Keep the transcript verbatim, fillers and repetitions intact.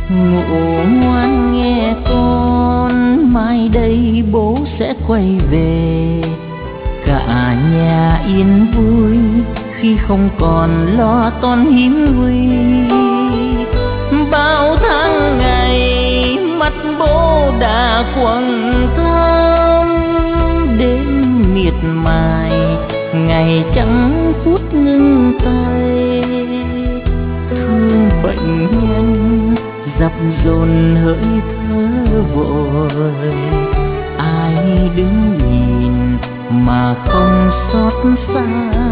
Ngủ ngoan nghe con, mai đây bố sẽ quay về. Cả nhà yên vui khi không còn lo toan hiếm nguy. Bao tháng ngày mắt bố đã quầng thâm, đêm miệt mài ngày chẳng phút ngưng tay. Thương bệnh nhân dập dồn hỡi thơ vội, ai đứng nhìn mà không xót xa.